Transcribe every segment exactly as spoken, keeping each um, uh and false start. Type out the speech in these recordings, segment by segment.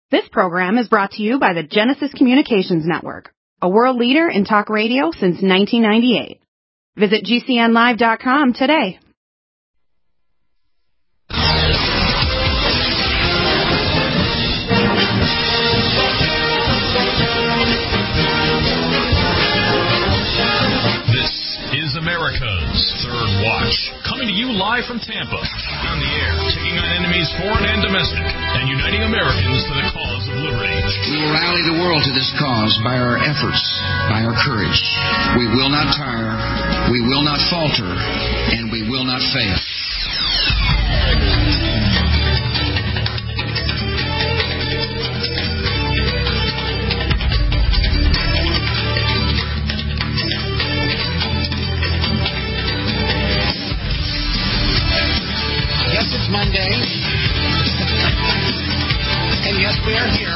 This program is brought to you by the Genesis Communications Network, a world leader in talk radio since nineteen ninety-eight. Visit G C N live dot com today. America's Third Watch, coming to you live from Tampa, on the air, taking on enemies foreign and domestic, and uniting Americans for the cause of liberty. We will rally the world to this cause by our efforts, by our courage. We will not tire, we will not falter, and we will not fail. Monday. And yes, we are here.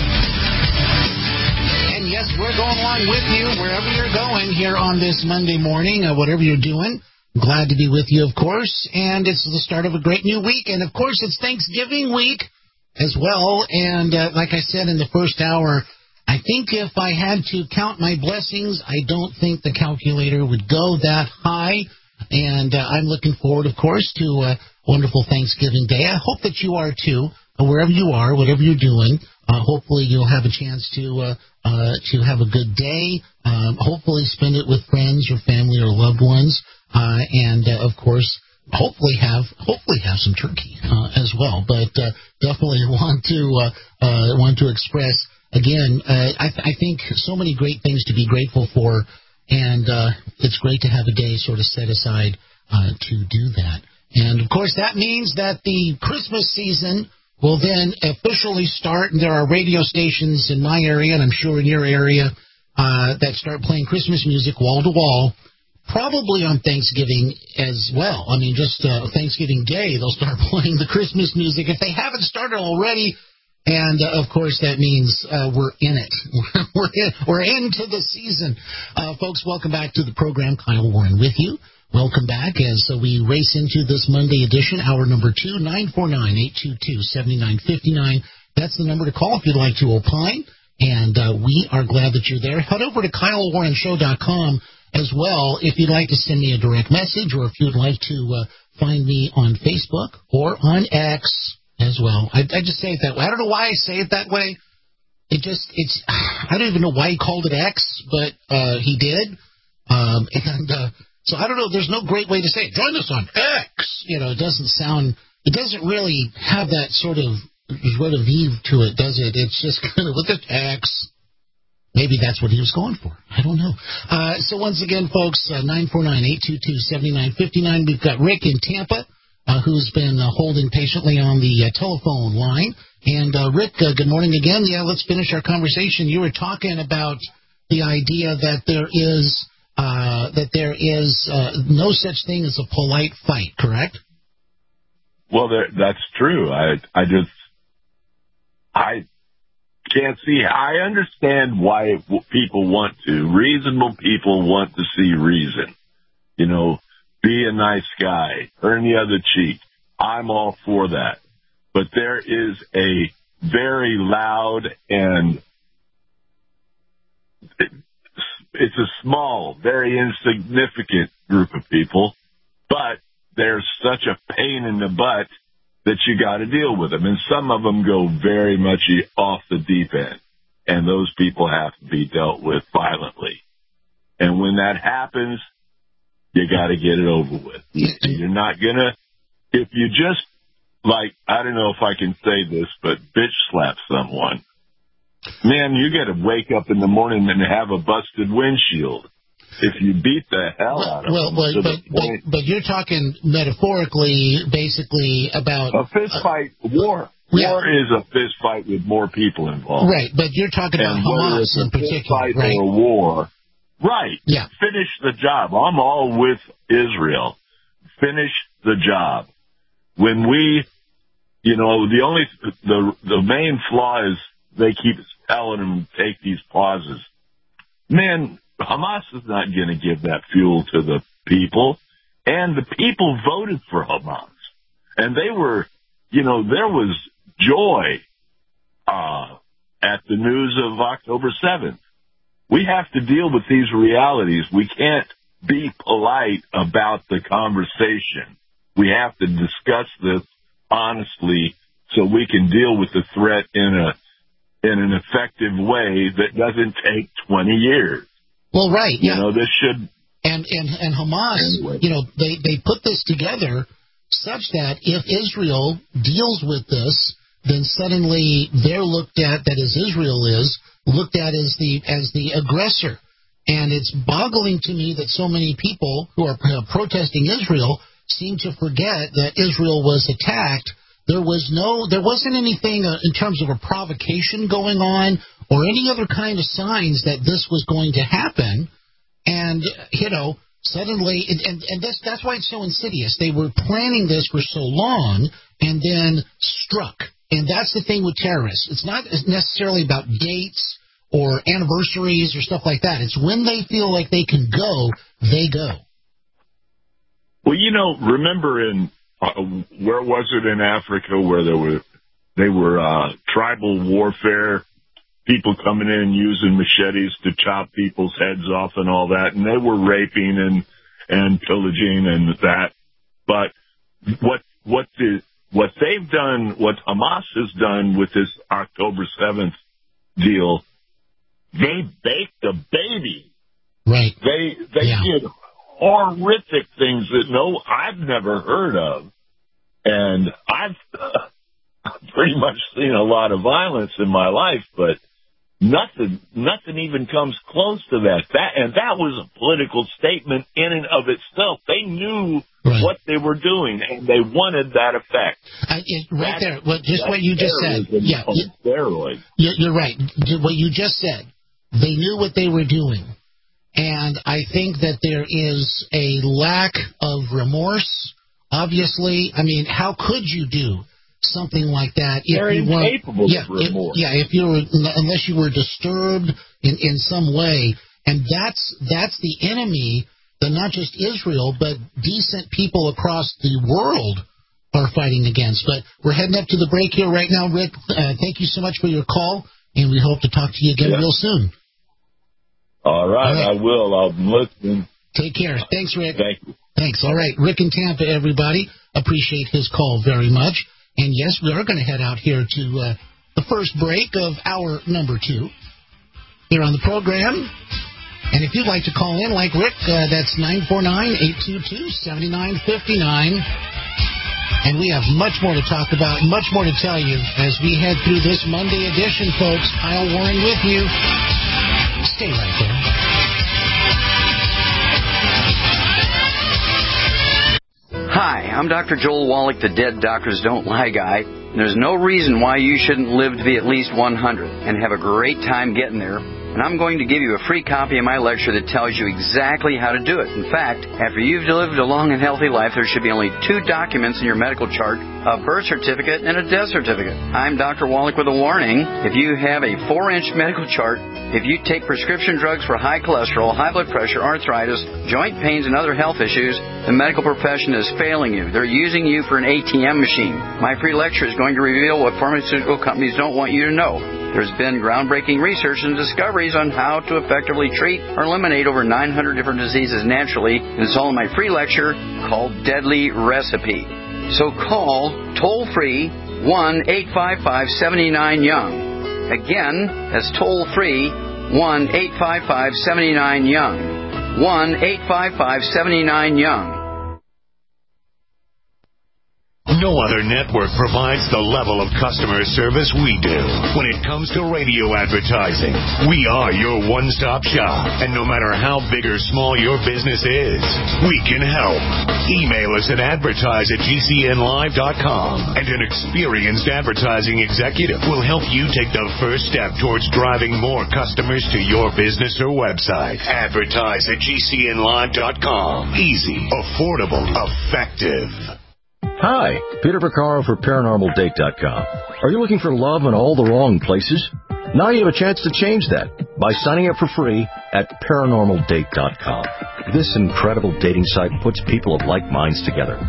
And yes, we're going along with you wherever you're going here on this Monday morning, uh, whatever you're doing. Glad to be with you, of course. And it's the start of a great new week. And, of course, it's Thanksgiving week as well. And uh, like I said in the first hour, I think if I had to count my blessings, I don't think the calculator would go that high. And uh, I'm looking forward, of course, to... Uh, Wonderful Thanksgiving Day. I hope that you are, too, wherever you are, whatever you're doing. Uh, hopefully you'll have a chance to uh, uh, to have a good day. Um, hopefully spend it with friends or family or loved ones. Uh, and, uh, of course, hopefully have hopefully have some turkey uh, as well. But uh, definitely want to, uh, uh, want to express, again, uh, I, th- I think so many great things to be grateful for. And uh, it's great to have a day sort of set aside uh, to do that. And, of course, that means that the Christmas season will then officially start. And there are radio stations in my area, and I'm sure in your area, uh, that start playing Christmas music wall-to-wall, probably on Thanksgiving as well. I mean, just uh, Thanksgiving Day, they'll start playing the Christmas music if they haven't started already. And, uh, of course, that means uh, we're in it. we're, in, we're into the season. Uh, folks, welcome back to the program. Kyle Warren with you. Welcome back as uh, we race into this Monday edition, hour number two, nine four nine, eight two two, seven nine five nine. That's the number to call if you'd like to opine, and uh, we are glad that you're there. Head over to Kyle Warren Show dot com as well if you'd like to send me a direct message or if you'd like to uh, find me on Facebook or on X as well. I, I just say it that way. I don't know why I say it that way. It just, it's, I don't even know why he called it X, but uh, he did. Um, and, uh, So I don't know. There's no great way to say it. Join us on X. You know, it doesn't sound. It doesn't really have that sort of sort of eve to it, does it? It's just kind of with the X. Maybe that's what he was going for. I don't know. Uh, so once again, folks, uh, nine four nine, eight two two, seven nine five nine. We've got Rick in Tampa, uh, who's been uh, holding patiently on the uh, telephone line. And uh, Rick, uh, good morning again. Yeah, let's finish our conversation. You were talking about the idea that there is. Uh, that there is uh, no such thing as a polite fight, correct? Well, there, that's true. I, I just, I can't see. I understand why people want to. Reasonable people want to see reason. You know, be a nice guy, turn the other cheek. I'm all for that. But there is a very loud and it's a small, very insignificant group of people, but there's such a pain in the butt that you got to deal with them. And some of them go very much off the deep end, and those people have to be dealt with violently. And when that happens, you got to get it over with. You're not going to, if you just, like, I don't know if I can say this, but bitch slap someone, man, you got to wake up in the morning and have a busted windshield if you beat the hell well, out of well, them. Well, but, but, but you're talking metaphorically, basically, about... A fist fight, uh, war. Yeah. War is a fist fight with more people involved. Right, but you're talking about and Hamas in particular, fist fight right? or a war. Right. Yeah. Finish the job. I'm all with Israel. Finish the job. When we, you know, the only, the the main flaw is they keep telling them to take these pauses. Man, Hamas is not going to give that fuel to the people. And the people voted for Hamas. And they were, you know, there was joy uh, at the news of October seventh. We have to deal with these realities. We can't be polite about the conversation. We have to discuss this honestly so we can deal with the threat in a in an effective way that doesn't take twenty years. Well, right. You yeah. know, this should... And, and, and Hamas, anyway. you know, they, they put this together such that if Israel deals with this, then suddenly they're looked at, that is Israel is, looked at as the as the aggressor. And it's boggling to me that so many people who are uh, protesting Israel seem to forget that Israel was attacked. There was no, there wasn't anything uh, in terms of a provocation going on or any other kind of signs that this was going to happen. And, you know, suddenly, and, and, and this, that's why it's so insidious. They were planning this for so long and then struck. And that's the thing with terrorists. It's not necessarily about dates or anniversaries or stuff like that. It's when they feel like they can go, they go. Well, you know, remember in, uh, where was it in Africa where there were, they were uh, tribal warfare, people coming in using machetes to chop people's heads off and all that, and they were raping and, and pillaging and that. But what, what the, what they've done, what Hamas has done with this October seventh deal, they baked a baby. Right. They, they yeah. did horrific things that no, I've never heard of. And I've uh, pretty much seen a lot of violence in my life, but Nothing, nothing even comes close to that. That and that was a political statement in and of itself. They knew right. what they were doing, and they wanted that effect. I, it, right that, there, what, just what you just said. Yeah, you, steroid. You're right. What you just said. They knew what they were doing, and I think that there is a lack of remorse. Obviously, I mean, how could you do something like that if They're you weren't incapable yeah, of remorse. If, yeah, if you were unless you were disturbed in, in some way, and that's that's the enemy that not just Israel but decent people across the world are fighting against. But we're heading up to the break here right now, Rick. Uh, thank you so much for your call, and we hope to talk to you again yeah. real soon. All right, All right, I will. I'll listen. Take care. Thanks, Rick. Thank you. Thanks. All right, Rick in Tampa, everybody. Appreciate his call very much. And, yes, we are going to head out here to uh, the first break of hour number two here on the program. And if you'd like to call in like Rick, uh, that's nine four nine, eight two two, seven nine five nine. And we have much more to talk about, much more to tell you as we head through this Monday edition, folks. Kyle Warren with you. Stay right there. Hi, I'm Doctor Joel Wallach, the Dead Doctors Don't Lie guy. There's no reason why you shouldn't live to be at least one hundred and have a great time getting there. And I'm going to give you a free copy of my lecture that tells you exactly how to do it. In fact, after you've lived a long and healthy life, there should be only two documents in your medical chart, a birth certificate and a death certificate. I'm Doctor Wallach with a warning. If you have a four-inch medical chart, if you take prescription drugs for high cholesterol, high blood pressure, arthritis, joint pains, and other health issues, the medical profession is failing you. They're using you for an A T M machine. My free lecture is going to reveal what pharmaceutical companies don't want you to know. There's been groundbreaking research and discoveries on how to effectively treat or eliminate over nine hundred different diseases naturally, and it's all in my free lecture called Deadly Recipe. So call toll-free one eight five five, seven nine, young. Again, that's toll-free one eight five five, seven nine, young. one eight five five, seven nine, young. No other network provides the level of customer service we do. When it comes to radio advertising, we are your one-stop shop. And no matter how big or small your business is, we can help. Email us at advertise at G C N live dot com, and an experienced advertising executive will help you take the first step towards driving more customers to your business or website. Advertise at G C N live dot com. Easy, affordable, effective. Hi, Peter Vaccaro for Paranormal Date dot com. Are you looking for love in all the wrong places? Now you have a chance to change that by signing up for free at Paranormal Date dot com. This incredible dating site puts people of like minds together.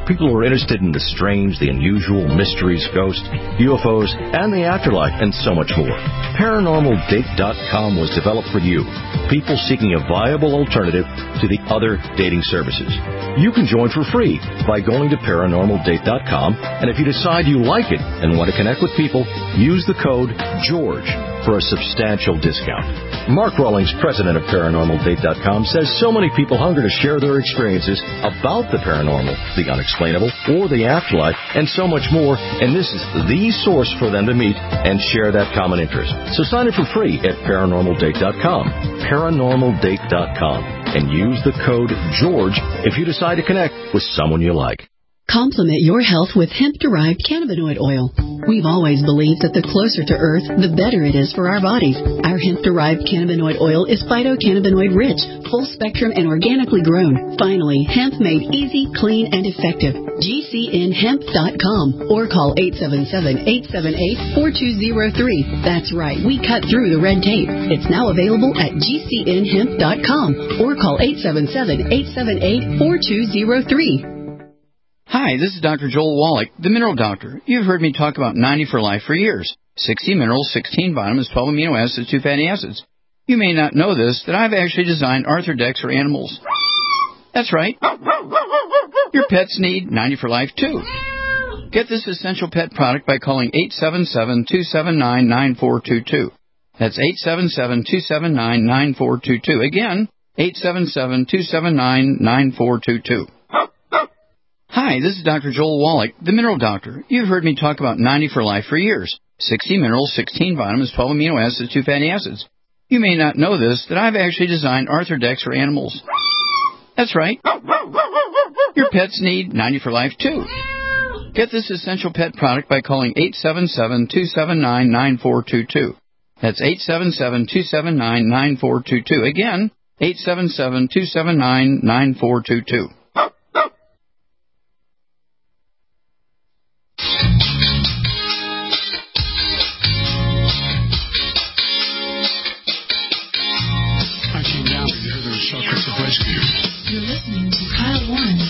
people are interested in the strange, the unusual, mysteries, ghosts, U F Os, and the afterlife, and so much more. Paranormal Date dot com was developed for you, people seeking a viable alternative to the other dating services. You can join for free by going to Paranormal Date dot com, and if you decide you like it and want to connect with people, use the code GEORGE for a substantial discount. Mark Rawlings, president of Paranormal Date dot com, says so many people hunger to share their experiences about the paranormal, the unexplainable, or the afterlife, and so much more, and this is the source for them to meet and share that common interest. So sign up for free at Paranormal Date dot com, Paranormal Date dot com, and use the code GEORGE if you decide to connect with someone you like. Complement your health with hemp-derived cannabinoid oil. We've always believed that the closer to Earth, the better it is for our bodies. Our hemp-derived cannabinoid oil is phytocannabinoid-rich, full-spectrum, and organically grown. Finally, hemp made easy, clean, and effective. G C N hemp dot com or call eight seven seven, eight seven eight, four two zero three. That's right, we cut through the red tape. It's now available at G C N hemp dot com or call eight seven seven, eight seven eight, four two zero three. Hi, this is Doctor Joel Wallach, the Mineral Doctor. You've heard me talk about ninety for Life for years. sixty minerals, sixteen vitamins, twelve amino acids, two fatty acids. You may not know this, that I've actually designed Arthrodex for animals. That's right. Your pets need ninety for Life, too. Get this essential pet product by calling eight seven seven, two seven nine, nine four two two. That's eight seven seven, two seven nine, nine four two two. Again, eight seven seven, two seven nine, nine four two two. Hi, this is Doctor Joel Wallach, the Mineral Doctor. You've heard me talk about ninety for Life for years. sixty minerals, sixteen vitamins, twelve amino acids, two fatty acids. You may not know this, that I've actually designed Arthrodex for animals. That's right. Your pets need ninety for Life, too. Get this essential pet product by calling eight seven seven, two seven nine, nine four two two. That's eight seven seven, two seven nine, nine four two two. Again, eight seven seven, two seven nine, nine four two two. You're listening to Kyle Warren.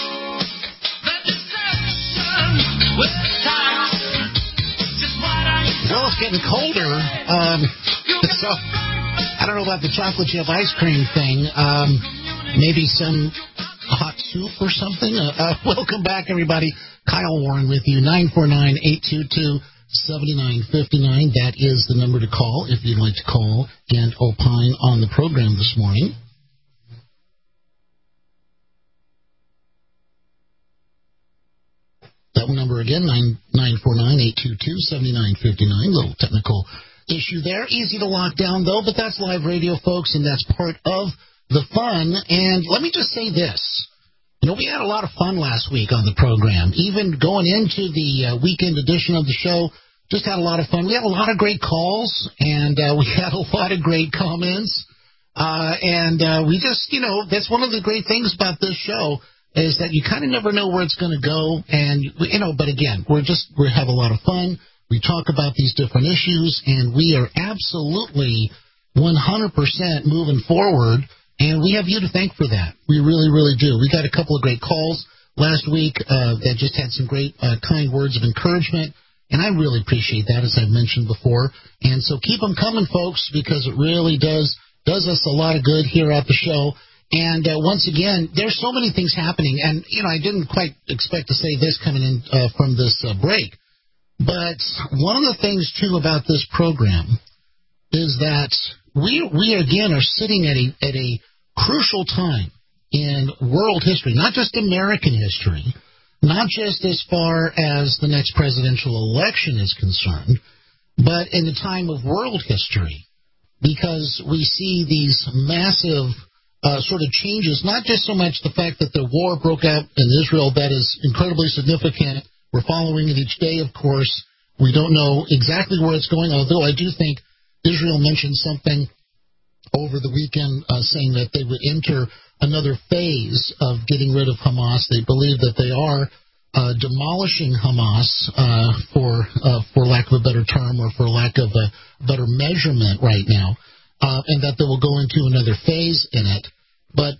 Well, it's getting colder. Um, so I don't know about the chocolate chip ice cream thing. Um, maybe some hot soup or something. Uh, uh, welcome back, everybody. Kyle Warren with you. nine four nine, eight two two, seven nine five nine. That is the number to call if you'd like to call and opine on the program this morning. That number again, nine four nine, eight two two, seven nine five nine. Little technical issue there. Easy to lock down, though, but that's live radio, folks, and that's part of the fun. And let me just say this. You know, we had a lot of fun last week on the program. Even going into the uh, weekend edition of the show, just had a lot of fun. We had a lot of great calls, and uh, we had a lot of great comments. Uh, and uh, we just, you know, that's one of the great things about this show, is that you kind of never know where it's going to go. And, you know, but again, we're just, we have a lot of fun. We talk about these different issues, and we are absolutely one hundred percent moving forward. And we have you to thank for that. We really, really do. We got a couple of great calls last week uh, that just had some great, uh, kind words of encouragement. And I really appreciate that, as I've mentioned before. And so keep them coming, folks, because it really does, does us a lot of good here at the show. And uh, once again, there's so many things happening. And, you know, I didn't quite expect to say this coming in uh, from this uh, break. But one of the things, too, about this program is that we, we again, are sitting at a at a crucial time in world history, not just American history, not just as far as the next presidential election is concerned, but in the time of world history, because we see these massive Uh, sort of changes, not just so much the fact that the war broke out in Israel. That is incredibly significant. We're following it each day, of course. We don't know exactly where it's going, although I do think Israel mentioned something over the weekend uh, saying that they would enter another phase of getting rid of Hamas. They believe that they are uh, demolishing Hamas, uh, for uh, for lack of a better term, or for lack of a better measurement right now. Uh, and that they will go into another phase in it. But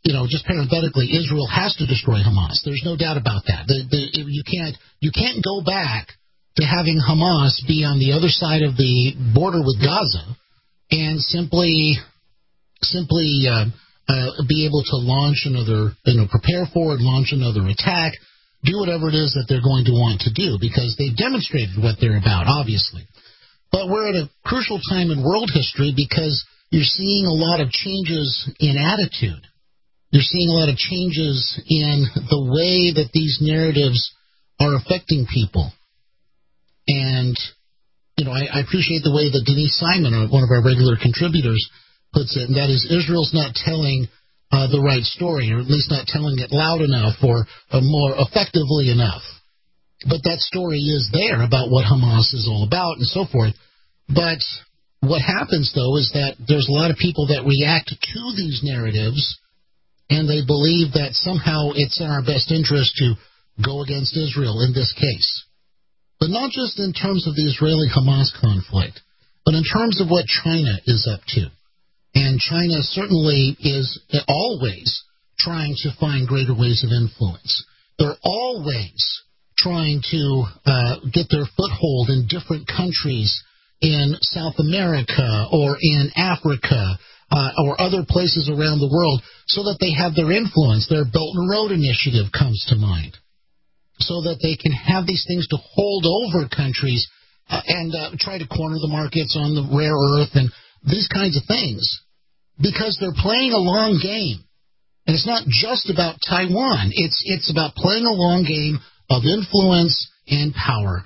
you know, just parenthetically, Israel has to destroy Hamas. There's no doubt about that. The, the, you can't you can't go back to having Hamas be on the other side of the border with Gaza and simply simply uh, uh, be able to launch another, you know, prepare for it, launch another attack, do whatever it is that they're going to want to do, because they've demonstrated what they're about, obviously. But we're at a crucial time in world history because you're seeing a lot of changes in attitude. You're seeing a lot of changes in the way that these narratives are affecting people. And, you know, I, I appreciate the way that Denise Simon, one of our regular contributors, puts it, and that is Israel's not telling uh, the right story, or at least not telling it loud enough or, or more effectively enough. But that story is there about what Hamas is all about and so forth. But what happens, though, is that there's a lot of people that react to these narratives, and they believe that somehow it's in our best interest to go against Israel in this case. But not just in terms of the Israeli-Hamas conflict, but in terms of what China is up to. And China certainly is always trying to find greater ways of influence. They're always trying to uh, get their foothold in different countries in South America or in Africa uh, or other places around the world so that they have their influence. Their Belt and Road Initiative comes to mind, so that they can have these things to hold over countries uh, and uh, try to corner the markets on the rare earth and these kinds of things, because they're playing a long game. And it's not just about Taiwan. It's it's about playing a long game of influence and power.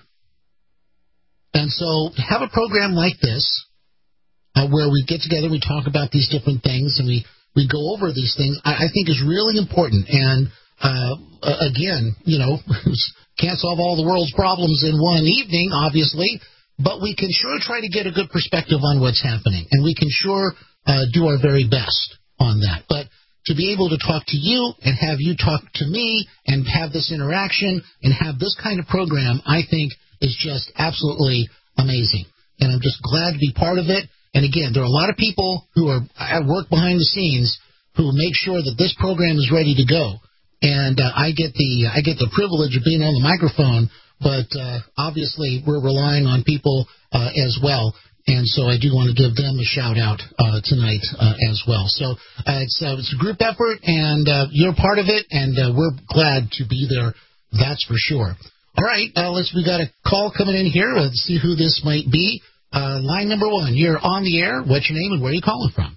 And so to have a program like this, uh, where we get together, we talk about these different things, and we, we go over these things, I, I think is really important. And uh, again, you know, can't solve all the world's problems in one evening, obviously, but we can sure try to get a good perspective on what's happening, and we can sure uh, do our very best on that. But to be able to talk to you and have you talk to me and have this interaction and have this kind of program, I think is just absolutely amazing. And I'm just glad to be part of it. And again, there are a lot of people who are at work behind the scenes who make sure that this program is ready to go. And uh, I get the I get the privilege of being on the microphone, but uh, obviously we're relying on people uh, as well. And so I do want to give them a shout-out uh, tonight uh, as well. So uh, it's, uh, it's a group effort, and uh, you're part of it, and uh, we're glad to be there, that's for sure. All right, uh, let's, we got a call coming in here. Let's see who this might be. Uh, line number one, you're on the air. What's your name and where are you calling from?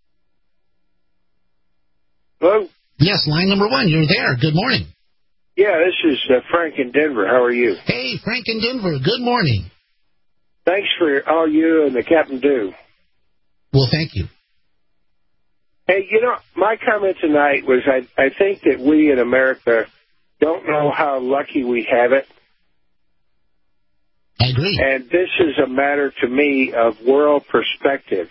Hello? Yes, line number one, you're there. Good morning. Yeah, this is uh, Frank in Denver. How are you? Hey, Frank in Denver. Good morning. Thanks for all you and the Captain do. Well, thank you. Hey, you know, my comment tonight was I, I think that we in America don't know how lucky we have it. I agree. And this is a matter to me of world perspective.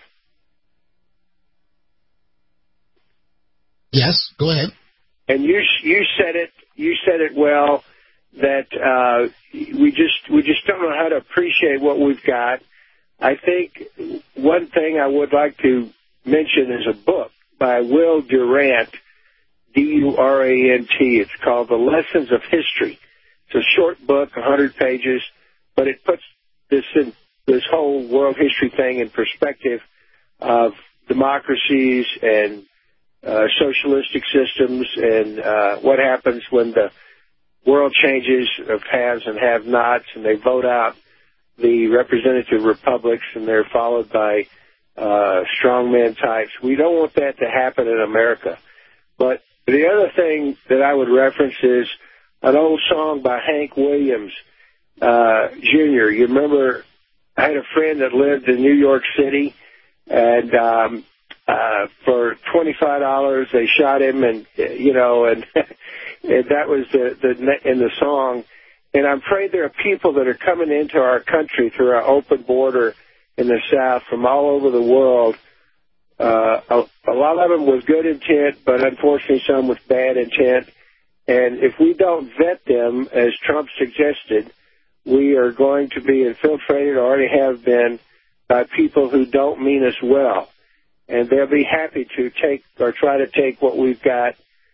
Yes, go ahead. And you you said it you said it well, that uh, we just we just don't know how to appreciate what we've got. I think one thing I would like to mention is a book by Will Durant, D U R A N T. It's called The Lessons of History. It's a short book, one hundred pages, but it puts this in, this whole world history thing in perspective of democracies and uh, socialistic systems and uh, what happens when the world changes of haves and have-nots, and they vote out the representative republics, and they're followed by uh, strongman types. We don't want that to happen in America. But the other thing that I would reference is an old song by Hank Williams, uh, Junior You remember, I had a friend that lived in New York City, and um, uh, for twenty-five dollars they shot him, and, you know, and... And that was the, the in the song. And I'm afraid there are people that are coming into our country through our open border in the South from all over the world. Uh, a, a lot of them with good intent, but unfortunately some with bad intent. And if we don't vet them, as Trump suggested, we are going to be infiltrated, or already have been, by people who don't mean us well. and they'll be happy to take or try to take what we've got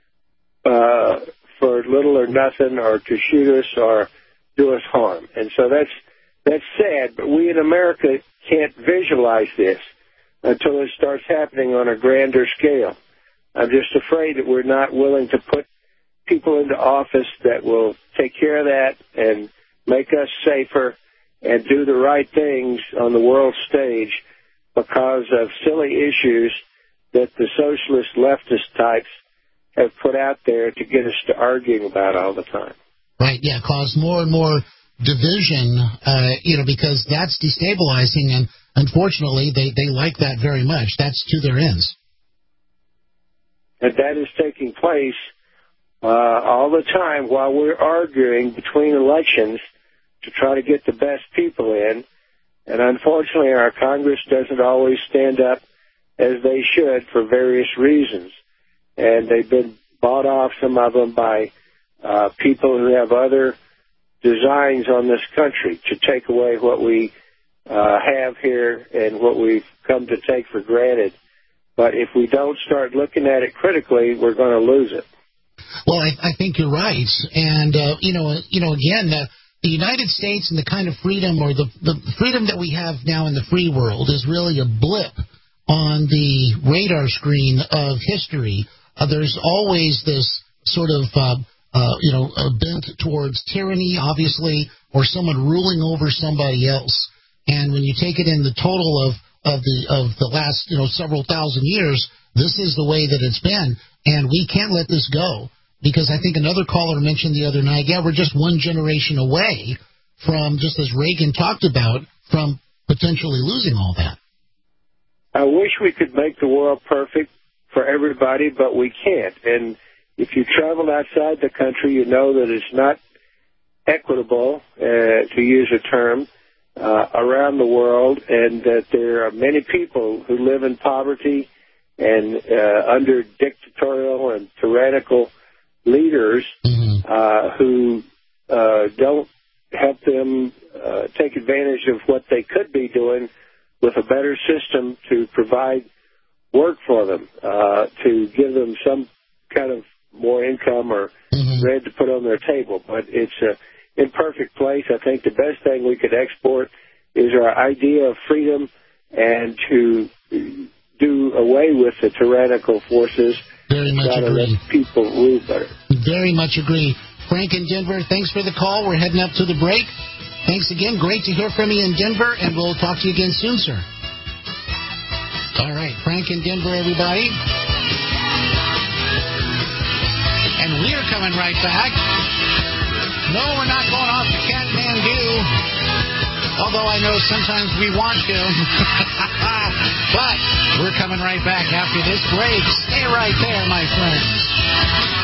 uh, for little or nothing, or to shoot us or do us harm. And so that's that's sad, but we in America can't visualize this until it starts happening on a grander scale. I'm just afraid that we're not willing to put people into office that will take care of that and make us safer and do the right things on the world stage because of silly issues that the socialist leftist types have put out there to get us to arguing about all the time. Right, yeah, cause more and more division, uh, you know, because that's destabilizing, and unfortunately they, they like that very much. That's to their ends. And that is taking place uh, all the time while we're arguing between elections to try to get the best people in. And unfortunately, our Congress doesn't always stand up as they should for various reasons. And they've been bought off, some of them, by uh, people who have other designs on this country to take away what we uh, have here and what we've come to take for granted. But if we don't start looking at it critically, we're going to lose it. Well, I, I think you're right. And, uh, you know, you know, again, uh, the United States and the kind of freedom, or the, the freedom that we have now in the free world, is really a blip on the radar screen of history. Uh, there's always this sort of, uh, uh, you know, a bent towards tyranny, obviously, or someone ruling over somebody else. And when you take it in the total of, of the of the last, you know, several thousand years, this is the way that it's been. And we can't let this go. Because I think another caller mentioned the other night, yeah, we're just one generation away from, just as Reagan talked about, from potentially losing all that. I wish we could make the world perfect for everybody, but we can't. And if you travel outside the country, you know that it's not equitable, uh, to use a term, uh, around the world, and that there are many people who live in poverty and uh, under dictatorial and tyrannical leaders mm-hmm. uh, who uh, don't help them uh, take advantage of what they could be doing with a better system to provide work for them, uh, to give them some kind of more income or mm-hmm. bread to put on their table. But it's an imperfect place. I think the best thing we could export is our idea of freedom and to do away with the tyrannical forces. Very much agree. Let people rule better. Very much agree. Frank in Denver, thanks for the call. We're heading up to the break. Thanks again. Great to hear from you in Denver, and we'll talk to you again soon, sir. All right, Frank in Denver, everybody. And we're coming right back. No, we're not going off to Kathmandu, although I know sometimes we want to. But we're coming right back after this break. Stay right there, my friends.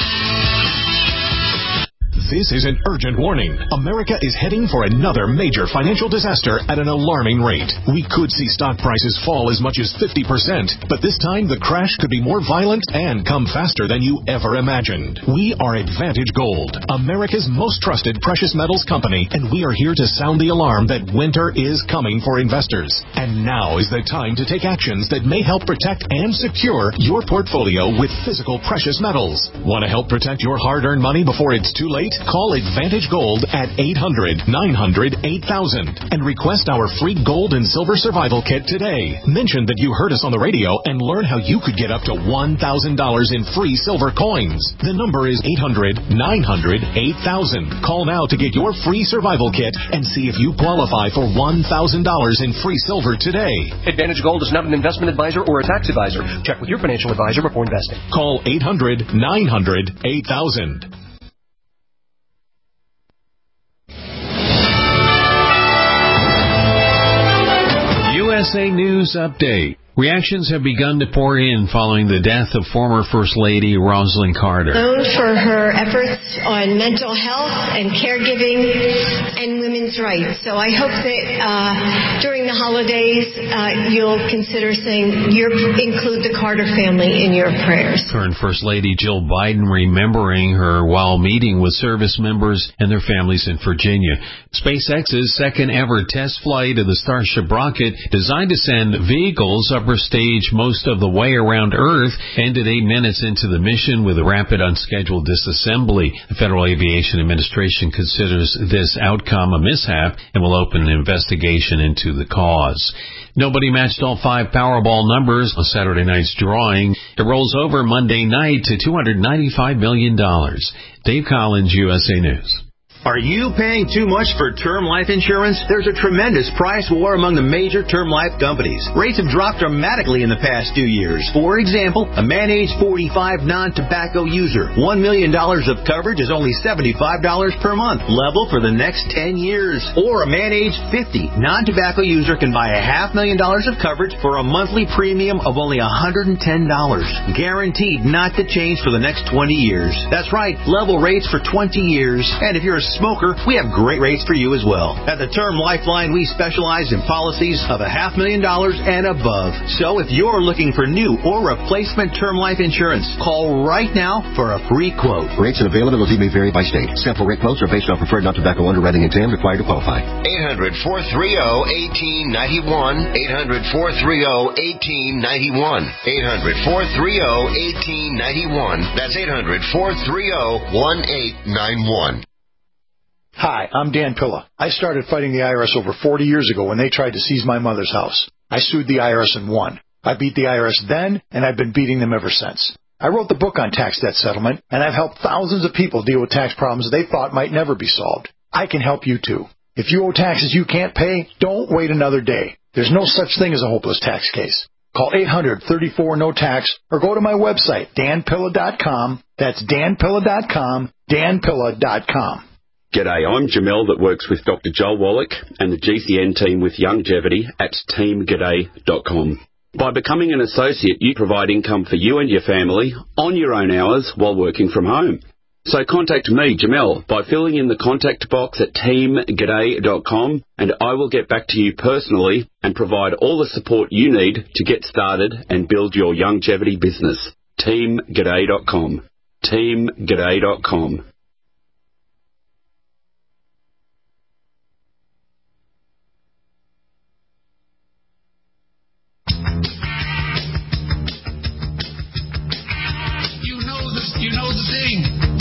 This is an urgent warning. America is heading for another major financial disaster at an alarming rate. We could see stock prices fall as much as fifty percent, but this time the crash could be more violent and come faster than you ever imagined. We are Advantage Gold, America's most trusted precious metals company, and we are here to sound the alarm that winter is coming for investors. And now is the time to take actions that may help protect and secure your portfolio with physical precious metals. Want to help protect your hard-earned money before it's too late? Call Advantage Gold at eight hundred, nine hundred, eight thousand and request our free gold and silver survival kit today. Mention that you heard us on the radio and learn how you could get up to one thousand dollars in free silver coins. The number is eight hundred, nine hundred, eight thousand. Call now to get your free survival kit and see if you qualify for one thousand dollars in free silver today. Advantage Gold is not an investment advisor or a tax advisor. Check with your financial advisor before investing. Call eight hundred, nine hundred, eight thousand. U S A News Update. Reactions have begun to pour in following the death of former First Lady Rosalynn Carter. Known for her efforts on mental health and caregiving and women's rights. So I hope that uh, during the holidays uh, you'll consider saying you include the Carter family in your prayers. Current First Lady Jill Biden remembering her while meeting with service members and their families in Virginia. SpaceX's second ever test flight of the Starship rocket designed to send vehicles up upper stage most of the way around Earth, ended eight minutes into the mission with a rapid unscheduled disassembly. The Federal Aviation Administration considers this outcome a mishap and will open an investigation into the cause. Nobody matched all five Powerball numbers on Saturday night's drawing. It rolls over Monday night to two hundred ninety-five million dollars. Dave Collins, U S A News. Are you paying too much for term life insurance? There's a tremendous price war among the major term life companies. Rates have dropped dramatically in the past two years. For example, a man age forty-five non-tobacco user, one million dollars of coverage is only seventy-five dollars per month, level for the next ten years. Or a man age fifty non-tobacco user can buy a half million dollars of coverage for a monthly premium of only one hundred ten dollars. Guaranteed not to change for the next twenty years. That's right, level rates for twenty years. And if you're a smoker, we have great rates for you as well. At the Term Lifeline, we specialize in policies of a half million dollars and above. So if you're looking for new or replacement term life insurance, call right now for a free quote. Rates and availability may vary by state. Sample rate quotes are based on preferred non-tobacco underwriting exam required to qualify. eight hundred, four three zero, one eight nine one. eight hundred, four three zero, one eight nine one. eight hundred, four three zero, one eight nine one. That's eight hundred, four three zero, one eight nine one. Hi, I'm Dan Pilla. I started fighting the I R S over forty years ago when they tried to seize my mother's house. I sued the I R S and won. I beat the I R S then, and I've been beating them ever since. I wrote the book on tax debt settlement, and I've helped thousands of people deal with tax problems they thought might never be solved. I can help you too. If you owe taxes you can't pay, don't wait another day. There's no such thing as a hopeless tax case. Call eight hundred, thirty-four, no tax or go to my website, dan pilla dot com. That's dan pilla dot com, dan pilla dot com. G'day, I'm Jamel that works with Doctor Joel Wallach and the G C N team with Longevity at team g'day dot com. By becoming an associate, you provide income for you and your family on your own hours while working from home. So contact me, Jamel, by filling in the contact box at team g'day dot com, and I will get back to you personally and provide all the support you need to get started and build your longevity business. team g'day dot com. team g'day dot com. You know the thing.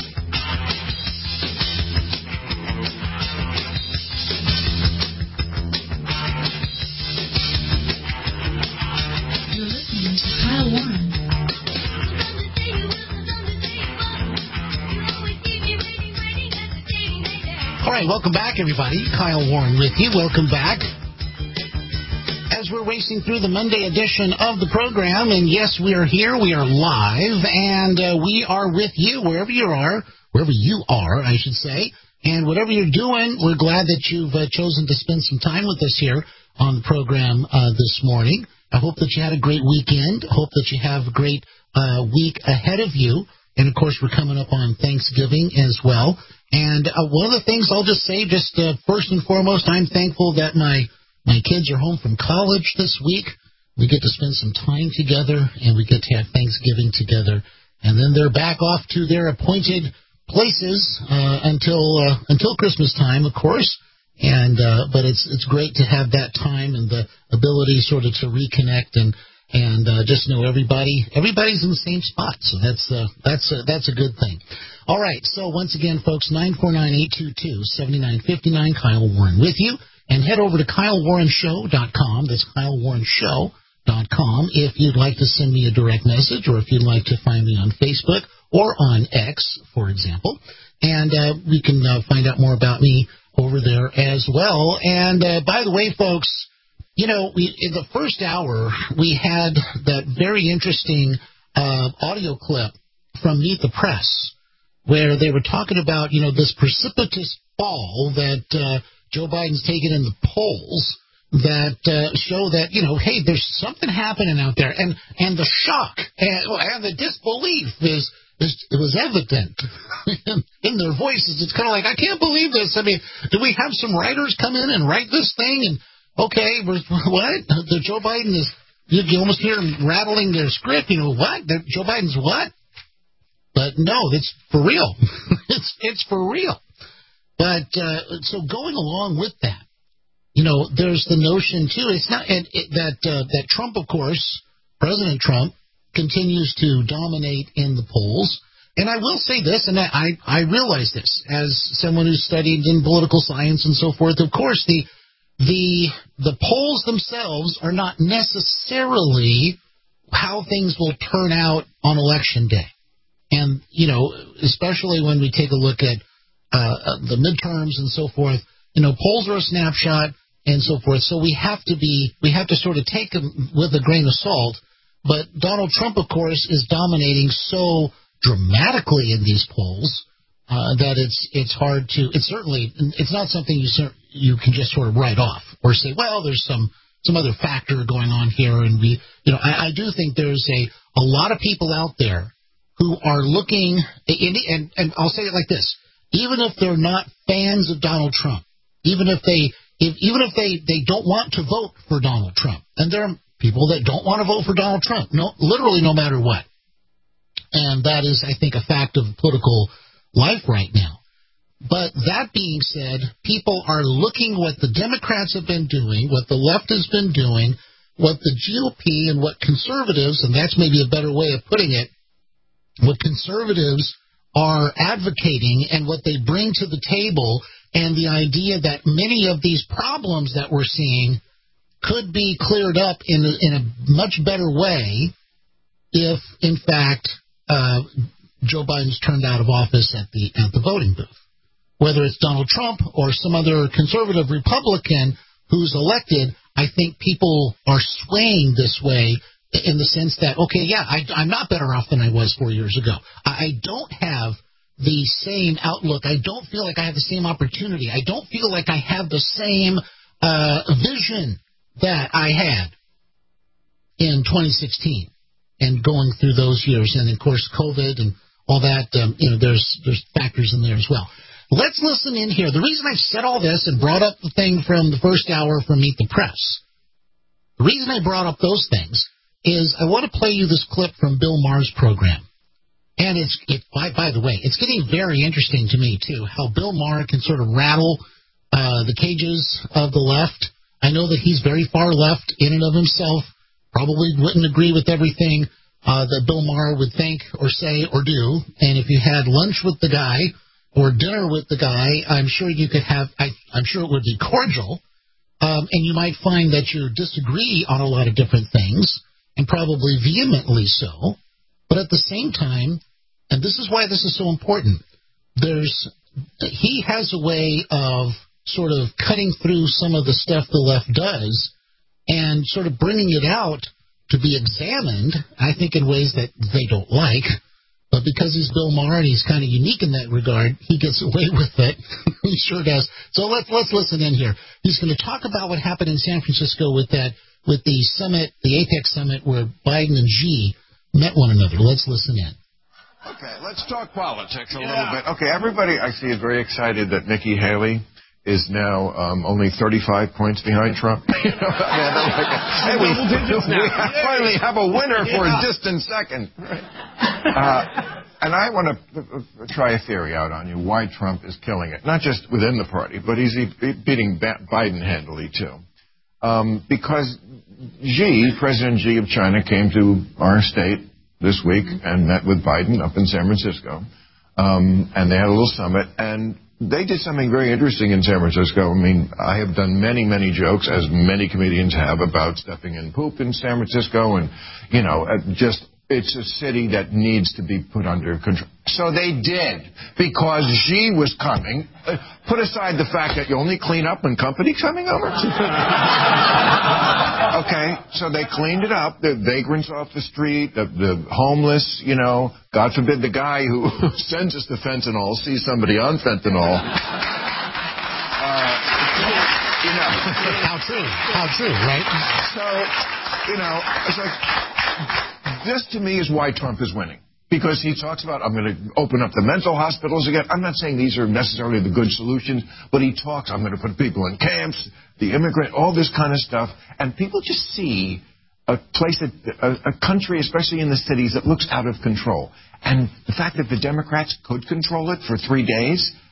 You're listening to Kyle Warren. All right, welcome back, everybody. Kyle Warren with you. Welcome back. As we're racing through the Monday edition of the program, and yes, we are here, we are live, and uh, we are with you wherever you are, wherever you are, I should say, and whatever you're doing, we're glad that you've uh, chosen to spend some time with us here on the program uh, this morning. I hope that you had a great weekend. I hope that you have a great uh, week ahead of you, and of course, we're coming up on Thanksgiving as well, and uh, one of the things I'll just say, just uh, first and foremost, I'm thankful that my My kids are home from college this week. We get to spend some time together, and we get to have Thanksgiving together. And then they're back off to their appointed places uh, until uh, until Christmas time, of course. And uh, but it's it's great to have that time and the ability sort of to reconnect and and uh, just know everybody everybody's in the same spot. So that's uh, that's uh, that's a good thing. All right. So once again, folks, nine four nine, eight two two, seven nine five nine. Kyle Warren with you. And head over to kyle warren show dot com. That's kyle warren show dot com if you'd like to send me a direct message or if you'd like to find me on Facebook or on X, for example. And uh, we can uh, find out more about me over there as well. And uh, by the way, folks, you know, we, in the first hour, we had that very interesting uh, audio clip from Meet the Press where they were talking about, you know, this precipitous fall that uh, Joe Biden's taken in the polls that uh, show that, you know, hey, there's something happening out there. And and the shock and, and the disbelief is, is it was evident in their voices. It's kind of like, I can't believe this. I mean, do we have some writers come in and write this thing? And, okay, we're, what? The Joe Biden is, you, you almost hear them rattling their script. You know, what? The, Joe Biden's what? But no, it's for real. it's it's for real. But uh, so going along with that, you know, there's the notion, too, it's not and it, that uh, that Trump, of course, President Trump, continues to dominate in the polls. And I will say this, and I, I realize this, as someone who's studied in political science and so forth, of course, the the the polls themselves are not necessarily how things will turn out on Election Day. And, you know, especially when we take a look at uh, the midterms and so forth, you know, polls are a snapshot and so forth. So we have to be, we have to sort of take them with a grain of salt. But Donald Trump, of course, is dominating so dramatically in these polls uh, that it's it's hard to, it's certainly, it's not something you you can just sort of write off or say, well, there's some, some other factor going on here. And we, you know, I, I do think there's a, a lot of people out there who are looking, and, and, and I'll say it like this, even if they're not fans of Donald Trump, even if they, if, even if they, they don't want to vote for Donald Trump, and there are people that don't want to vote for Donald Trump, no, literally no matter what. And that is, I think, a fact of political life right now. But that being said, people are looking what the Democrats have been doing, what the left has been doing, what the G O P and what conservatives, and that's maybe a better way of putting it, what conservatives are advocating and what they bring to the table, and the idea that many of these problems that we're seeing could be cleared up in a, in a much better way if, in fact, uh, Joe Biden's turned out of office at the at the voting booth. Whether it's Donald Trump or some other conservative Republican who's elected, I think people are swaying this way in the sense that, okay, yeah, I, I'm not better off than I was four years ago. I, I don't have the same outlook. I don't feel like I have the same opportunity. I don't feel like I have the same uh, vision that I had in twenty sixteen and going through those years. And, of course, COVID and all that, um, you know, there's there's factors in there as well. Let's listen in here. The reason I said all this and brought up the thing from the first hour from Meet the Press, the reason I brought up those things is I want to play you this clip from Bill Maher's program. And it's, it, by, by the way, it's getting very interesting to me, too, how Bill Maher can sort of rattle uh, the cages of the left. I know that he's very far left in and of himself, probably wouldn't agree with everything uh, that Bill Maher would think or say or do. And if you had lunch with the guy or dinner with the guy, I'm sure you could have, I, I'm sure it would be cordial, um, and you might find that you disagree on a lot of different things, and probably vehemently so. But at the same time, and this is why this is so important, there's he has a way of sort of cutting through some of the stuff the left does and sort of bringing it out to be examined, I think, in ways that they don't like. But because he's Bill Maher and he's kind of unique in that regard, he gets away with it. He sure does. So let's let's listen in here. He's going to talk about what happened in San Francisco with that with the summit, the APEC summit, where Biden and Xi met one another. Let's listen in. Okay, let's talk politics a yeah. little bit. Okay, everybody I see is very excited that Nikki Haley is now um, only thirty-five points behind Trump. You know, I mean, like, hey, we, we have finally have a winner for yeah. a distant second. Uh, and I want to try a theory out on you why Trump is killing it, not just within the party, but he's beating Biden handily, too. Um, because Xi, President Xi of China, came to our state this week and met with Biden up in San Francisco. Um, and they had a little summit, and they did something very interesting in San Francisco. I mean, I have done many, many jokes, as many comedians have, about stepping in poop in San Francisco, and, you know, just it's a city that needs to be put under control. So they did, because Xi was coming. Uh, put aside the fact that you only clean up when company's coming over. Okay, so they cleaned it up. The vagrants off the street, the, the homeless, you know, God forbid the guy who sends us the fentanyl sees somebody on fentanyl. Uh, you know. How true, how true, right? So, you know, it's like, this to me is why Trump is winning. Because he talks about, I'm going to open up the mental hospitals again. I'm not saying these are necessarily the good solutions, but he talks, I'm going to put people in camps, the immigrant, all this kind of stuff. And people just see a place, that, a, a country, especially in the cities, that looks out of control. And the fact that the Democrats could control it for three days, how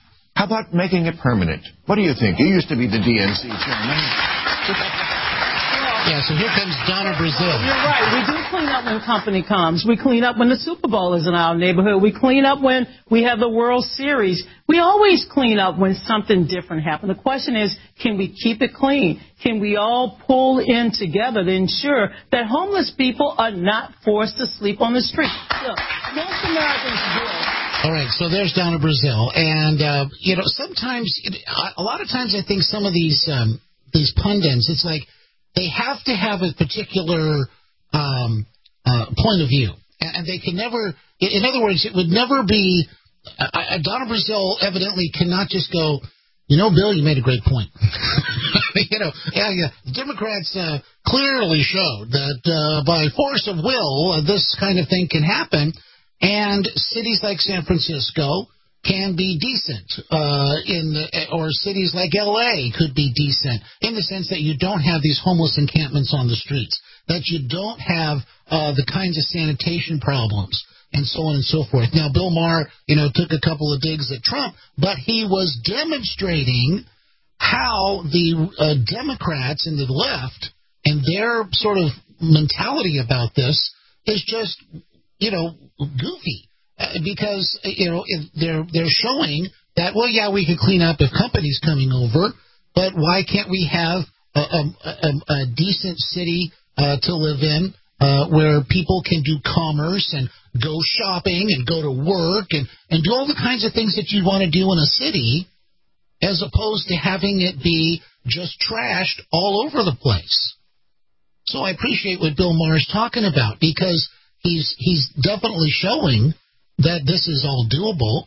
How about making it permanent? What do you think? You used to be the D N C chairman. Yeah, so here comes Donna Brazil. You're right. We do clean up when company comes. We clean up when the Super Bowl is in our neighborhood. We clean up when we have the World Series. We always clean up when something different happens. The question is, can we keep it clean? Can we all pull in together to ensure that homeless people are not forced to sleep on the street? Look, most Americans do. All right, so there's Donna Brazil. And, uh, you know, sometimes, a lot of times I think some of these um, these pundits, it's like, they have to have a particular um, uh, point of view, and they can never. In other words, it would never be. Uh, Donna Brazil evidently cannot just go, you know, Bill, you made a great point. you know, yeah, yeah. The Democrats uh, clearly showed that uh, by force of will, uh, this kind of thing can happen, and cities like San Francisco can be decent, uh, in the, or cities like L A could be decent in the sense that you don't have these homeless encampments on the streets, that you don't have uh, the kinds of sanitation problems, and so on and so forth. Now, Bill Maher, you know, took a couple of digs at Trump, but he was demonstrating how the uh, Democrats and the left and their sort of mentality about this is just, you know, goofy. Uh, because, you know, they're they're showing that, well, yeah, we can clean up if companies coming over, but why can't we have a, a, a, a decent city uh, to live in uh, where people can do commerce and go shopping and go to work and, and do all the kinds of things that you want to do in a city, as opposed to having it be just trashed all over the place. So I appreciate what Bill Maher's talking about, because he's he's definitely showing that this is all doable.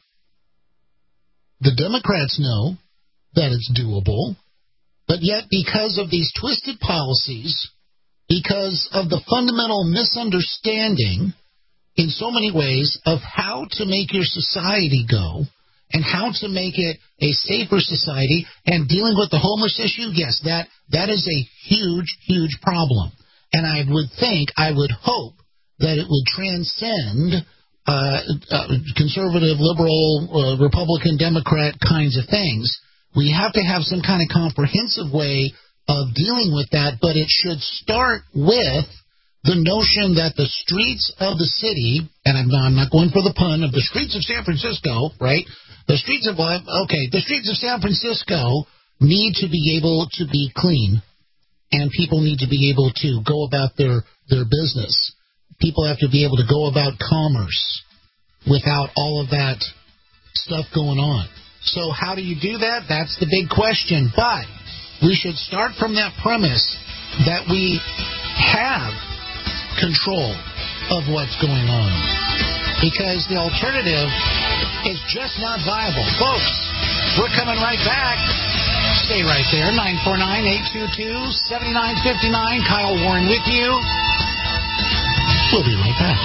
The Democrats know that it's doable, but yet because of these twisted policies, because of the fundamental misunderstanding in so many ways of how to make your society go and how to make it a safer society, and dealing with the homeless issue, yes, that that is a huge, huge problem. And I would think, I would hope that it would transcend Uh, uh, conservative, liberal, uh, Republican, Democrat kinds of things. We have to have some kind of comprehensive way of dealing with that, but it should start with the notion that the streets of the city, and I'm not, I'm not going for the pun, of the streets of San Francisco, right? The streets of, okay, the streets of San Francisco need to be able to be clean, and people need to be able to go about their, their business. People have to be able to go about commerce without all of that stuff going on. So how do you do that? That's the big question. But we should start from that premise that we have control of what's going on, because the alternative is just not viable. Folks, we're coming right back. Stay right there. nine four nine, eight two two, seven nine five nine. Kyle Warren with you. We'll be right back.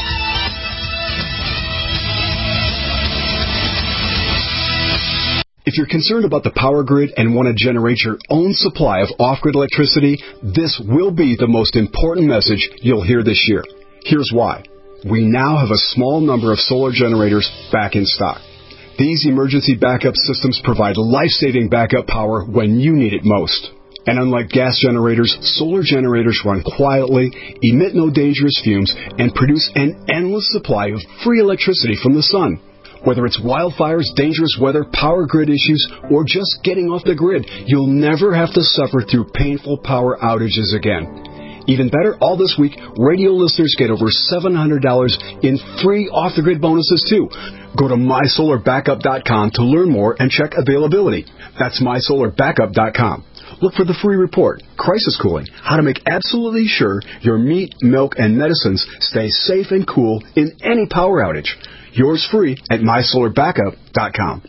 If you're concerned about the power grid and want to generate your own supply of off-grid electricity, this will be the most important message you'll hear this year. Here's why. We now have a small number of solar generators back in stock. These emergency backup systems provide life-saving backup power when you need it most. And unlike gas generators, solar generators run quietly, emit no dangerous fumes, and produce an endless supply of free electricity from the sun. Whether it's wildfires, dangerous weather, power grid issues, or just getting off the grid, you'll never have to suffer through painful power outages again. Even better, all this week, radio listeners get over seven hundred dollars in free off-the-grid bonuses, too. Go to my solar backup dot com to learn more and check availability. That's my solar backup dot com. Look for the free report, Crisis Cooling, how to make absolutely sure your meat, milk, and medicines stay safe and cool in any power outage. Yours free at my solar backup dot com.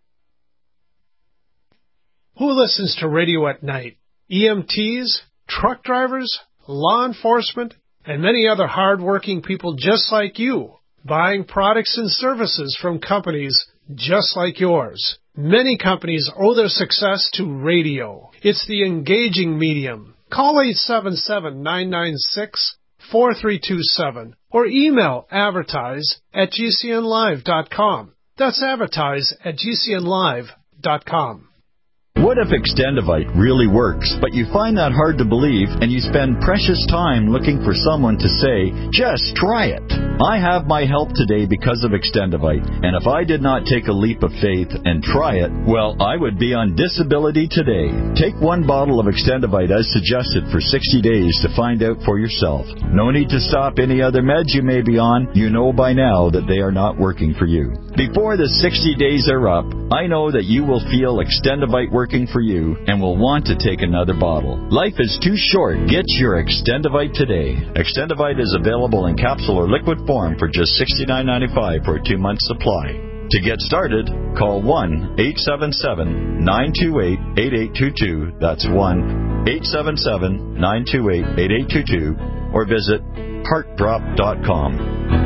Who listens to radio at night? E M Ts, truck drivers, law enforcement, and many other hard-working people just like you, buying products and services from companies just like yours. Many companies owe their success to radio. It's the engaging medium. Call eight seven seven, nine nine six, four three two seven or email advertise at g c n live dot com. That's advertise at G C N live dot com. What if Extendivite really works, but you find that hard to believe and you spend precious time looking for someone to say, just try it? I have my help today because of Extendivite, and if I did not take a leap of faith and try it, well, I would be on disability today. Take one bottle of Extendivite as suggested for sixty days to find out for yourself. No need to stop any other meds you may be on. You know by now that they are not working for you. Before the sixty days are up, I know that you will feel Extendivite working for you and will want to take another bottle. Life is too short. Get your Extendivite today. Extendivite is available in capsule or liquid form for just sixty-nine ninety-five for a two-month supply. To get started, call one eight seven seven, nine two eight, eight eight two two. That's one eight seven seven, nine two eight, eight eight two two, or visit heart drop dot com.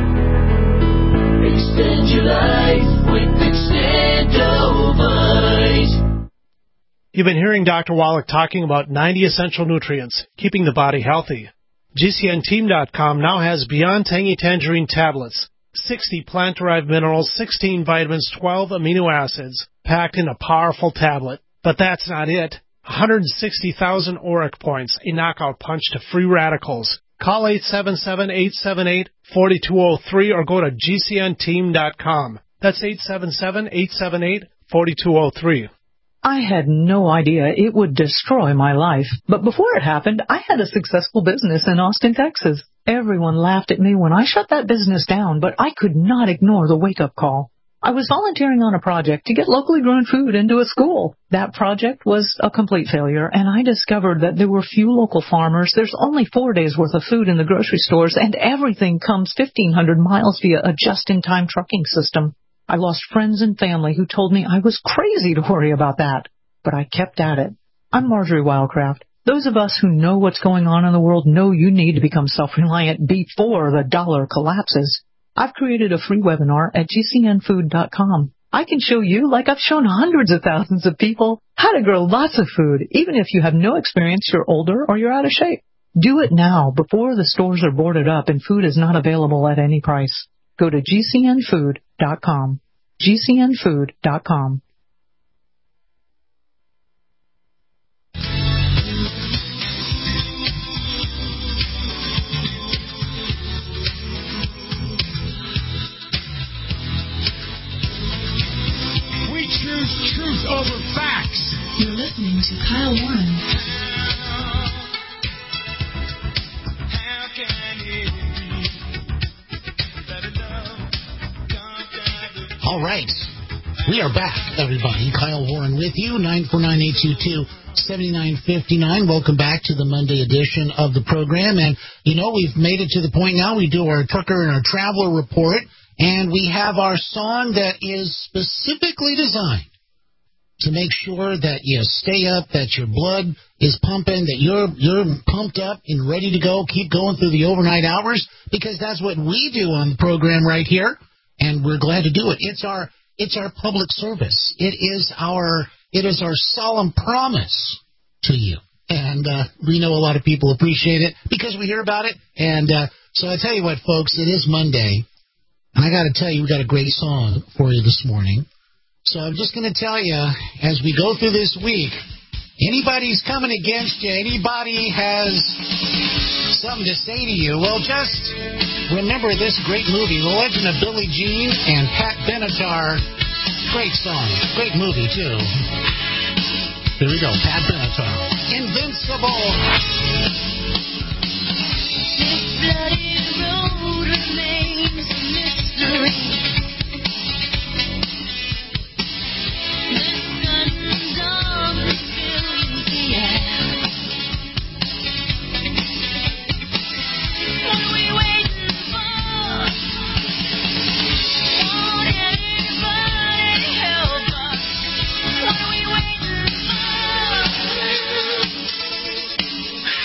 Extend your life with Extendivite. You've been hearing Doctor Wallach talking about ninety essential nutrients, keeping the body healthy. G C N team dot com now has Beyond Tangy Tangerine tablets, sixty plant-derived minerals, sixteen vitamins, twelve amino acids, packed in a powerful tablet. But that's not it. one hundred sixty thousand auric points, a knockout punch to free radicals. Call eight seven seven, eight seven eight, four two zero three or go to G C N team dot com. That's eight seven seven, eight seven eight, four two zero three. I had no idea it would destroy my life. But before it happened, I had a successful business in Austin, Texas. Everyone laughed at me when I shut that business down, but I could not ignore the wake-up call. I was volunteering on a project to get locally grown food into a school. That project was a complete failure, and I discovered that there were few local farmers. There's only four days' worth of food in the grocery stores, and everything comes fifteen hundred miles via a just-in-time trucking system. I lost friends and family who told me I was crazy to worry about that. But I kept at it. I'm Marjorie Wildcraft. Those of us who know what's going on in the world know you need to become self-reliant before the dollar collapses. I've created a free webinar at G C N food dot com. I can show you, like I've shown hundreds of thousands of people, how to grow lots of food, even if you have no experience, you're older, or you're out of shape. Do it now, before the stores are boarded up and food is not available at any price. Go to G C N food dot com. G C N food dot com. We choose truth over facts. You're listening to Kyle Warren. All right. We are back, everybody. Kyle Warren with you, nine four nine, eight two two, seven nine five nine. Welcome back to the Monday edition of the program. And, you know, we've made it to the point now we do our trucker and our traveler report, and we have our song that is specifically designed to make sure that you stay up, that your blood is pumping, that you're you're pumped up and ready to go. Keep going through the overnight hours, because that's what we do on the program right here. And we're glad to do it. It's our it's our public service. It is our it is our solemn promise to you. And uh, we know a lot of people appreciate it because we hear about it. And uh, so I tell you what, folks, it is Monday. And I got to tell you, we got a great song for you this morning. So I'm just going to tell you, as we go through this week, anybody's coming against you, anybody has something to say to you, well, just remember this great movie, The Legend of Billie Jean and Pat Benatar. Great song. Great movie, too. Here we go. Pat Benatar. Invincible. This bloody road remains a mystery. The sun's darkness fills the air. What are we waiting for? Won't anybody help us? What are we waiting for?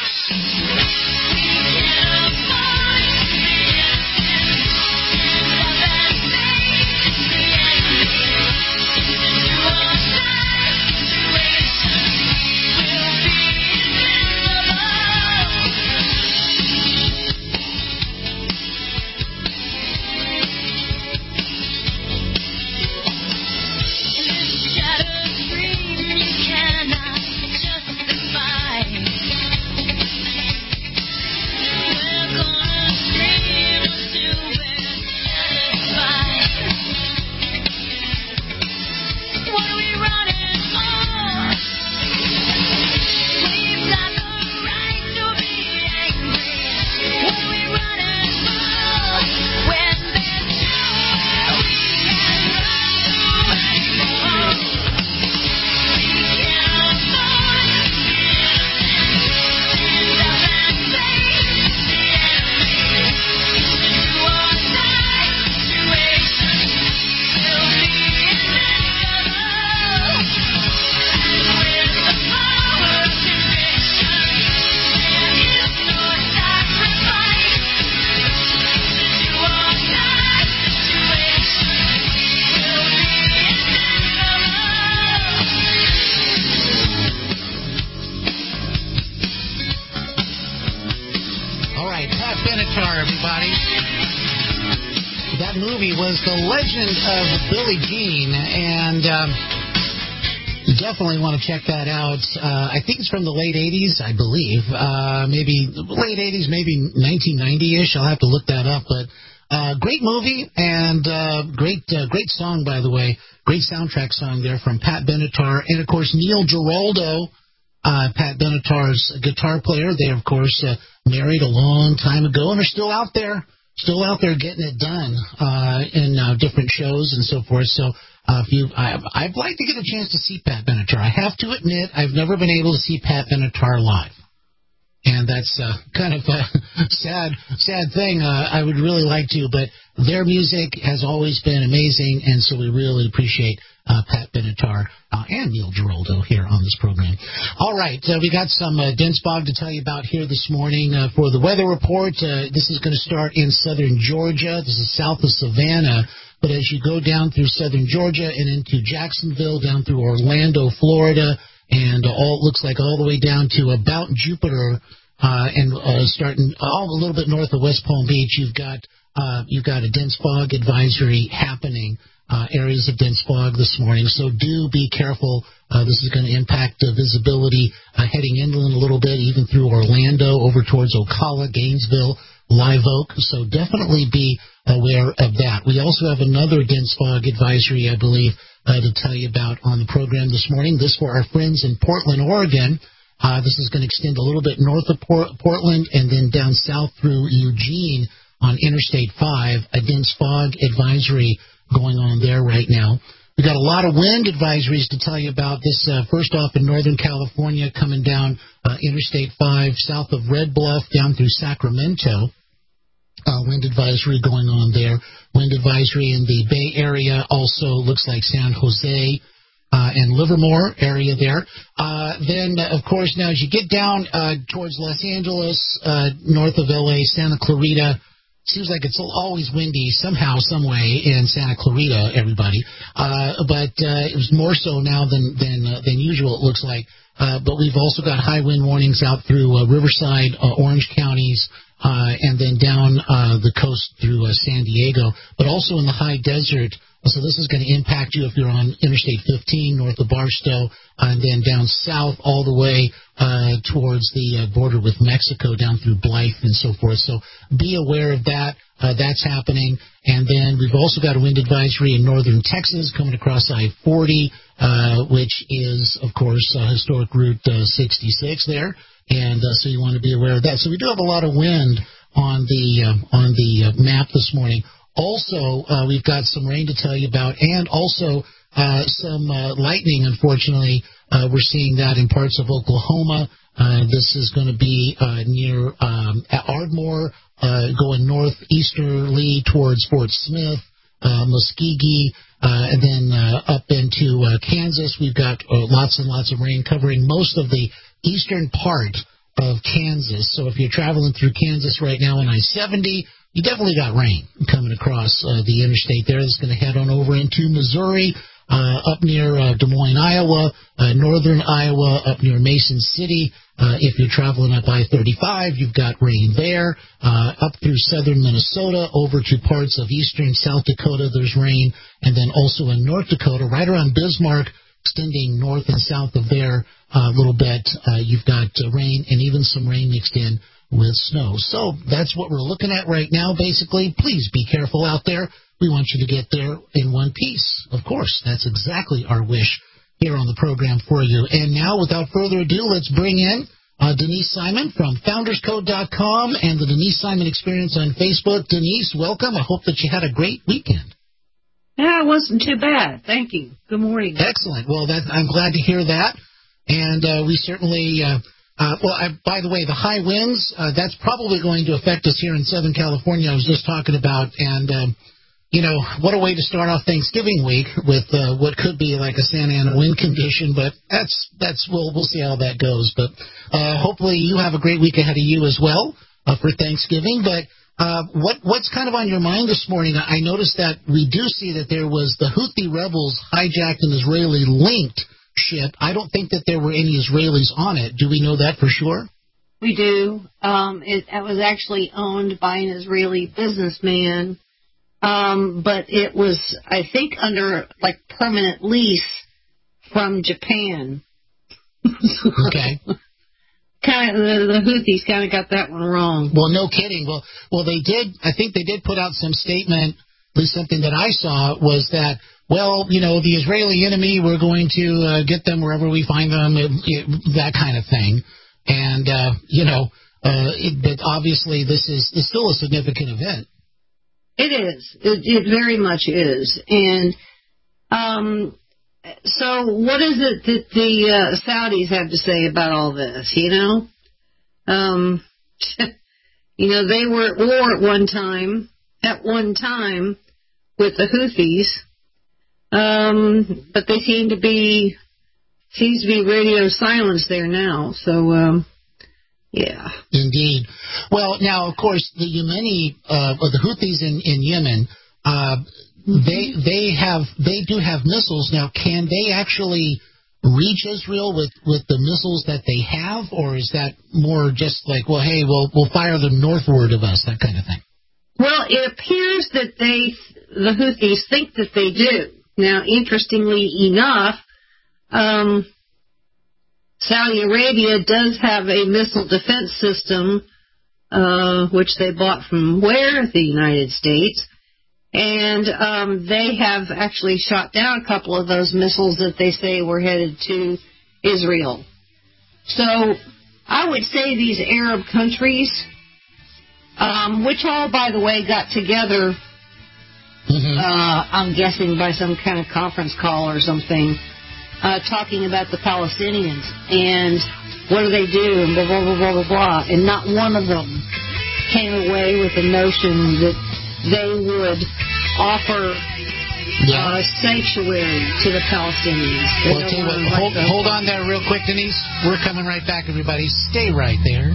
All right, Pat Benatar, everybody. That movie was The Legend of Billie Jean, and um, you definitely want to check that out. Uh, I think it's from the late eighties, I believe. Uh, maybe late eighties, maybe nineteen ninety-ish. I'll have to look that up, but uh, great movie and uh, great, uh, great song, by the way. Great soundtrack song there from Pat Benatar, and of course Neil Giraldo. Uh, Pat Benatar's guitar player. They, of course, uh, married a long time ago and are still out there, still out there getting it done uh, in uh, different shows and so forth. So uh, if you, I, I'd like to get a chance to see Pat Benatar. I have to admit, I've never been able to see Pat Benatar live. And that's uh, kind of a sad, sad thing. Uh, I would really like to, but their music has always been amazing, and so we really appreciate uh, Pat Benatar uh, and Neil Giraldo here on this program. All right, uh, we got some uh, dense fog to tell you about here this morning uh, for the weather report. Uh, this is going to start in southern Georgia. This is south of Savannah. But as you go down through southern Georgia and into Jacksonville, down through Orlando, Florida, and all it looks like all the way down to about Jupiter, uh, and uh, starting all a little bit north of West Palm Beach, you've got uh, you've got a dense fog advisory happening. Uh, areas of dense fog this morning, so do be careful. Uh, this is going to impact uh, visibility uh, heading inland a little bit, even through Orlando, over towards Ocala, Gainesville, Live Oak. So definitely be aware of that. We also have another dense fog advisory, I believe, uh, to tell you about on the program this morning. This for our friends in Portland, Oregon. Uh, this is going to extend a little bit north of Port- Portland and then down south through Eugene on Interstate five. A dense fog advisory going on there right now. We've got a lot of wind advisories to tell you about. This uh, first off in Northern California, coming down uh, Interstate five, south of Red Bluff, down through Sacramento. Uh, wind advisory going on there. Wind advisory in the Bay Area, also looks like San Jose uh, and Livermore area there. Uh, then, uh, of course, now as you get down uh, towards Los Angeles, uh, north of L A, Santa Clarita, seems like it's always windy somehow, some way in Santa Clarita, everybody. Uh, but uh, it was more so now than than uh, than usual, it looks like. Uh, but we've also got high wind warnings out through uh, Riverside, uh, Orange counties, uh, and then down uh, the coast through uh, San Diego, but also in the high desert. So this is going to impact you if you're on Interstate fifteen north of Barstow, and then down south all the way uh, towards the uh, border with Mexico, down through Blythe and so forth. So be aware of that. Uh, that's happening. And then we've also got a wind advisory in northern Texas coming across I forty, uh, which is, of course, uh, historic Route uh, sixty-six there. And uh, so you want to be aware of that. So we do have a lot of wind on the uh, on the uh, map this morning. Also, uh, we've got some rain to tell you about, and also uh, some uh, lightning, unfortunately. Uh, we're seeing that in parts of Oklahoma. Uh, this is going to be uh, near um, Ardmore, uh, going northeasterly towards Fort Smith, uh, Muskogee, uh, and then uh, up into uh, Kansas. We've got uh, lots and lots of rain covering most of the eastern part of Kansas. So if you're traveling through Kansas right now on I seventy, you definitely got rain coming across uh, the interstate there. That's going to head on over into Missouri, uh, up near uh, Des Moines, Iowa, uh, northern Iowa, up near Mason City. Uh, if you're traveling up I thirty-five, you've got rain there. Uh, up through southern Minnesota, over to parts of eastern South Dakota, there's rain. And then also in North Dakota, right around Bismarck, extending north and south of there a uh, little bit, uh, you've got uh, rain and even some rain mixed in with snow. So that's what we're looking at right now, basically. Please be careful out there. We want you to get there in one piece. Of course, that's exactly our wish here on the program for you. And now, without further ado, let's bring in uh, Denise Simon from founders code dot com and the Denise Simon Experience on Facebook. Denise, welcome. I hope that you had a great weekend. Yeah, it wasn't too bad. Thank you. Good morning. Excellent. Well, that, I'm glad to hear that. And uh, we certainly... Uh, Uh, well, I, by the way, the high winds, uh, that's probably going to affect us here in Southern California, I was just talking about. And, um, you know, what a way to start off Thanksgiving week with uh, what could be like a Santa Ana wind condition. But that's, that's we'll, we'll see how that goes. But uh, hopefully you have a great week ahead of you as well uh, for Thanksgiving. But uh, what what's kind of on your mind this morning? I noticed that we do see that there was the Houthi rebels hijacked an Israeli-linked ship. I don't think that there were any Israelis on it. Do we know that for sure? We do. Um, it, it was actually owned by an Israeli businessman, um, but it was, I think, under like permanent lease from Japan. Okay. Kind of, the, the Houthis kind of got that one wrong. Well, no kidding. Well, well, they did. I think they did put out some statement. At least something that I saw was that, well, you know, the Israeli enemy, we're going to uh, get them wherever we find them, it, it, that kind of thing. And uh, you know, uh, it, but obviously this is it's still a significant event. It is. It, it very much is. And um, so, what is it that the uh, Saudis have to say about all this? You know, um, you know, they were at war at one time. At one time, with the Houthis, um, but they seem to be seems to be radio silence there now. So, um, yeah, indeed. Well, now of course the Yemeni uh, or the Houthis in in Yemen, uh, mm-hmm. they they have they do have missiles now. Can they actually reach Israel with, with the missiles that they have, or is that more just like, well, hey, we'll we'll fire them northward of us, that kind of thing? Well, it appears that they, the Houthis, think that they do. Now, interestingly enough, um, Saudi Arabia does have a missile defense system, uh, which they bought from where? The United States. And um, they have actually shot down a couple of those missiles that they say were headed to Israel. So I would say these Arab countries, Um, which all, by the way, got together, mm-hmm. uh, I'm guessing by some kind of conference call or something, uh, talking about the Palestinians and what do they do and blah, blah, blah, blah, blah, blah. And not one of them came away with the notion that they would offer yeah. uh, sanctuary to the Palestinians. Well, tell you what, hold, hold on there real quick, Denise. We're coming right back, everybody. Stay right there.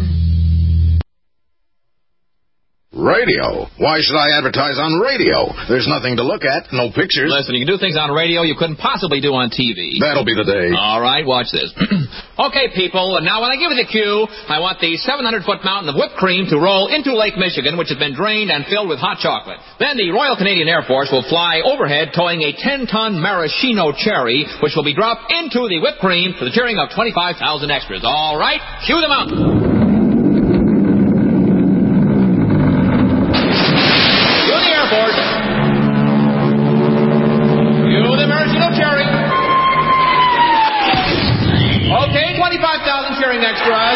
Radio. Why should I advertise on radio? There's nothing to look at, no pictures. Listen, you can do things on radio you couldn't possibly do on T V. That'll be the day. All right, watch this. Okay, people, now when I give you the cue, I want the seven hundred foot mountain of whipped cream to roll into Lake Michigan, which has been drained and filled with hot chocolate. Then the Royal Canadian Air Force will fly overhead towing a ten ton maraschino cherry, which will be dropped into the whipped cream to the cheering of twenty-five thousand extras. All right, cue the mountain. twenty-five thousand cheering extras.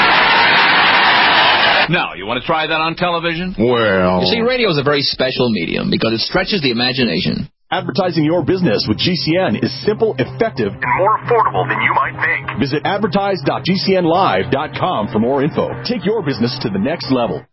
Now, you want to try that on television? Well... You see, radio is a very special medium because it stretches the imagination. Advertising your business with G C N is simple, effective, and more affordable than you might think. Visit advertise dot g c n live dot com for more info. Take your business to the next level.